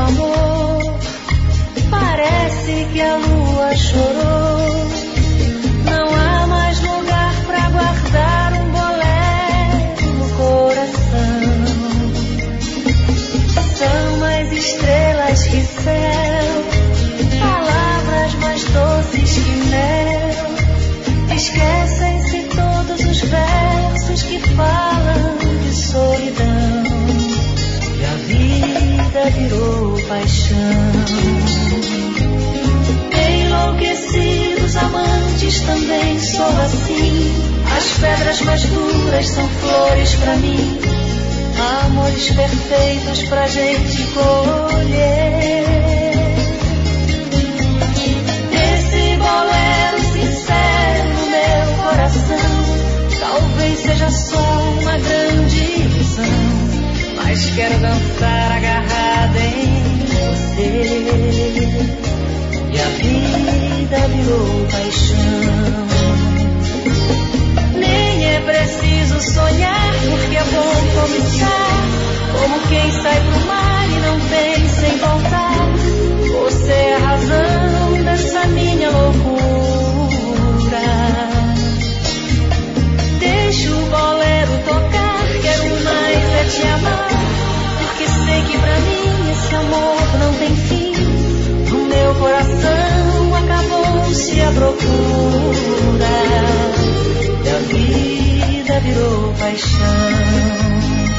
amor. Parece que a lua chorou. Não há mais lugar pra guardar um bolero no coração. São mais estrelas que céu, palavras mais doces que mel. Esquecem-se todos os versos que falam de solidão. E a vida virou paixão. Enlouquecidos amantes também sou assim. As pedras mais duras são flores pra mim. Amores perfeitos pra gente colher. Esse bolero sincero no meu coração talvez seja só uma grande ilusão, mas quero dançar agarrada em você. E a vida virou paixão. Nem é preciso sonhar, porque é bom começar. Como quem sai pro mar e não pensa em voltar. Você é a razão dessa minha loucura. Deixa o bolero tocar, quero mais é te amar. Porque sei que pra mim esse amor não tem fim. No meu coração acabou-se a procura. E a vida virou paixão.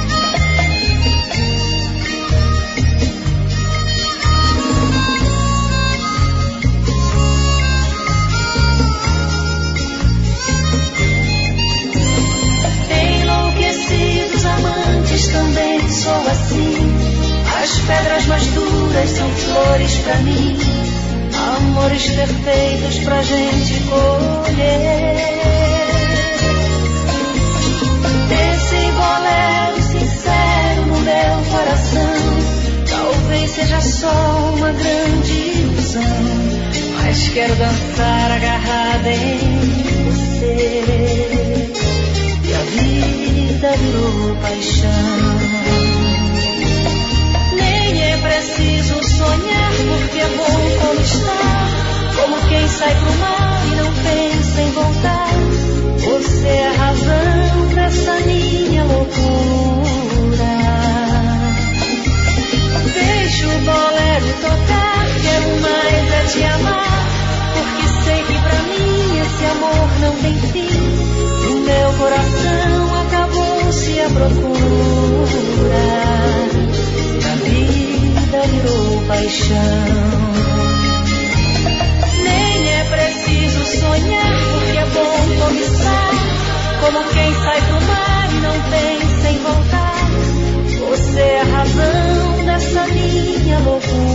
Também sou assim. As pedras mais duras são flores pra mim. Amores perfeitos pra gente colher. Esse bolero sincero no meu coração talvez seja só uma grande ilusão, mas quero dançar agarrada em você. E a vida virou paixão. Nem é preciso sonhar, porque é bom como está. Como quem sai pro mar e não pensa em voltar. Você é a razão dessa minha loucura. Deixa o bolero tocar, quero mais é te amar. Porque sei que pra mim esse amor não tem fim. No meu coração acabou-se a procura. A vida virou paixão. Nem é preciso sonhar, porque é bom começar. Como quem sai pro mar e não pensa em voltar. Você é a razão dessa minha loucura.